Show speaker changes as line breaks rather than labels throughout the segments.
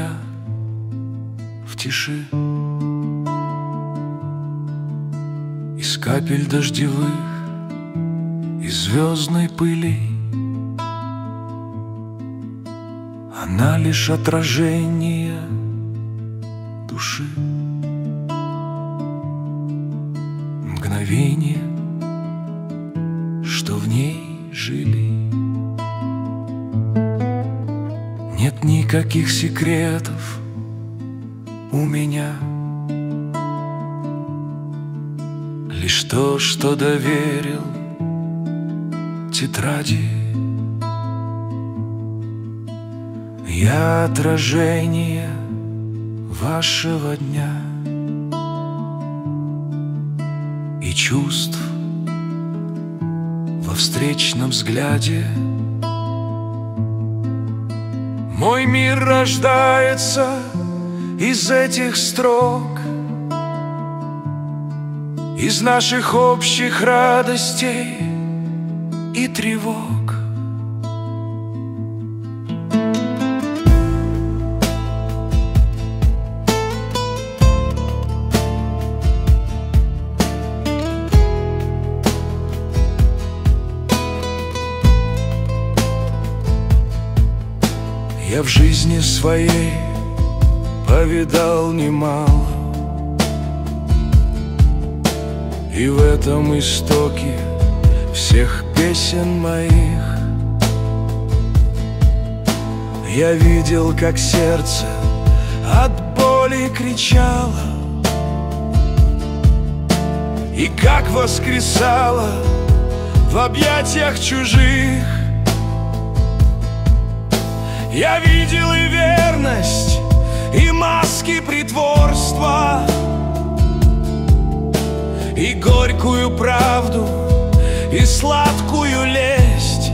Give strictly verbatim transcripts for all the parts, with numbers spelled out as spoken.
меня в тиши. Из капель дождевых, из звездной пыли. Она лишь отражение души. Мгновение, что в ней жили. Нет никаких секретов у меня, лишь то, что доверил тетради. Я отражение вашего дня и чувств во встречном взгляде. Мой мир рождается из этих строк, из наших общих радостей и тревог. Я в жизни своей повидал немало, и в этом истоке всех песен моих я видел, как сердце от боли кричало и как воскресало в объятиях чужих. Я видел и верность, и маски притворства, и горькую правду, и сладкую лесть.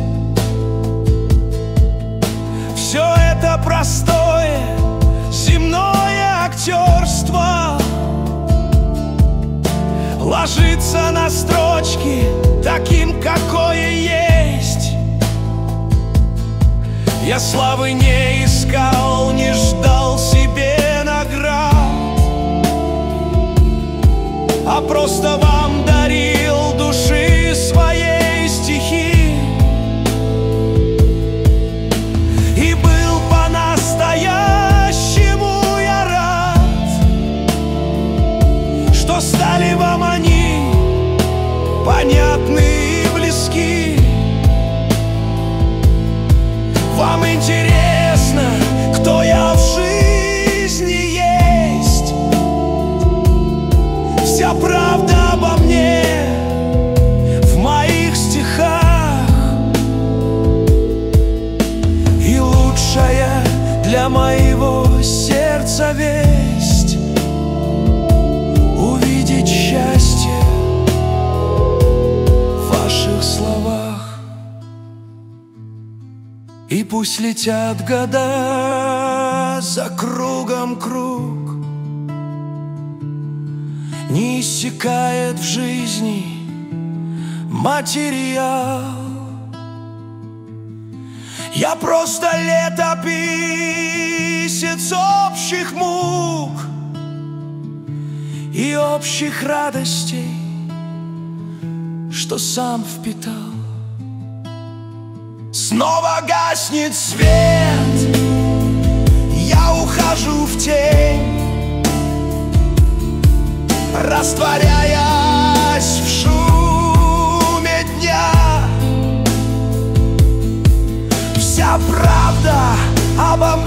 Все это простое земное актерство ложится на строчки таким, какое есть. Я славы не искал, не ждал себе наград, а просто вам дарил души своей стихи. И был по-настоящему я рад, что стали вам они понятны и близки. Вам интересно, кто я в жизни есть? Вся правда обо мне в моих стихах, и лучшая для моего сердца весть — увидеть счастье в ваших словах. И пусть летят года за кругом круг, не иссякает в жизни материал. Я просто летописец общих мук и общих радостей, что сам впитал. Снова гаснет свет, я ухожу в тень, растворяясь в шуме дня. Вся правда обо